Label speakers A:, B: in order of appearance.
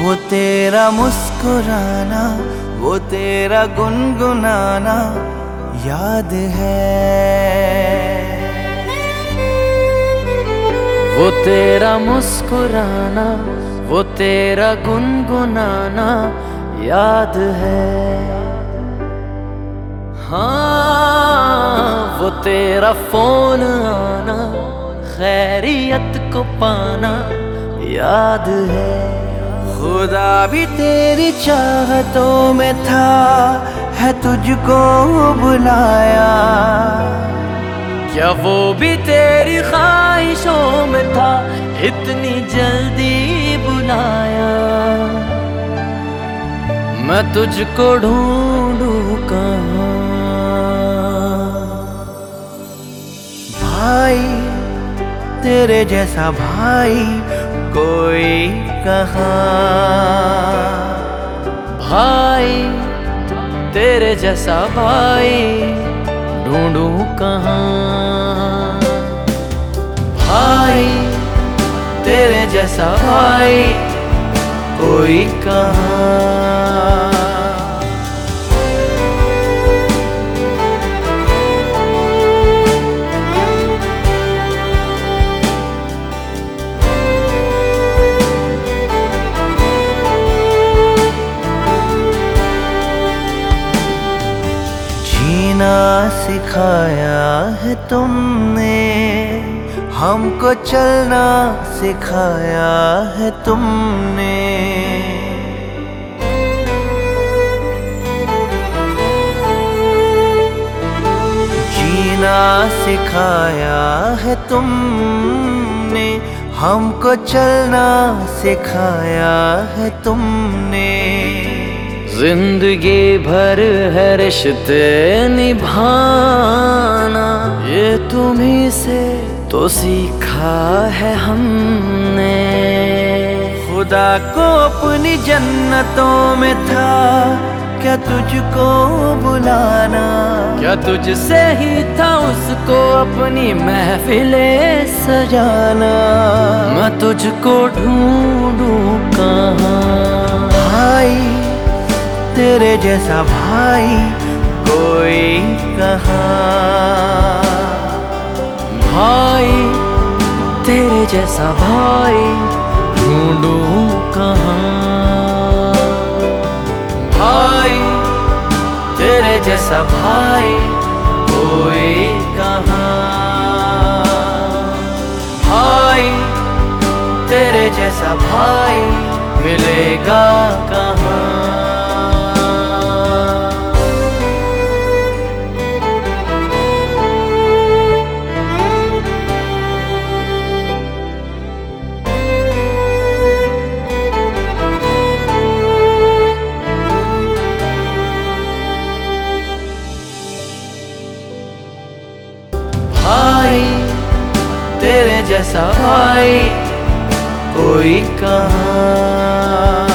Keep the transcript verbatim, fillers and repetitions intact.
A: वो तेरा मुस्कुराना, वो तेरा गुनगुनाना याद है।
B: वो तेरा मुस्कुराना, वो तेरा गुनगुनाना याद है। हाँ, वो तेरा फोन आना, खैरियत को पाना याद है।
A: खुदा भी तेरी चाहतों में था, है तुझको बुलाया।
B: क्या वो भी तेरी ख्वाहिशों में था, इतनी जल्दी बुलाया। मैं तुझको ढूंढूं कहाँ।
A: भाई तेरे जैसा भाई कोई कहाँ।
B: भाई तेरे जैसा भाई ढूंढूं कहाँ।
A: भाई तेरे जैसा भाई कोई कहाँ। जीना सिखाया है तुमने, हमको चलना सिखाया है तुमने। जीना सिखाया है तुमने, हमको चलना सिखाया है तुमने।
B: जिंदगी भर है रिश्ते निभाना, ये तुम्हीं से तो सीखा है हमने।
A: खुदा को अपनी जन्नतों में था, क्या तुझको बुलाना।
B: क्या तुझसे ही था उसको अपनी महफिलें
A: सजाना।
B: मैं तुझको ढूंढूं कहाँ।
A: भाई तेरे जैसा भाई कोई कहाँ।
B: भाई तेरे जैसा भाई ढूंढूं कहाँ।
A: भाई तेरे जैसा भाई कोई कहाँ। भाई तेरे जैसा भाई मिलेगा कहाँ। भाई तेरे जैसा भाई कोई कहाँ।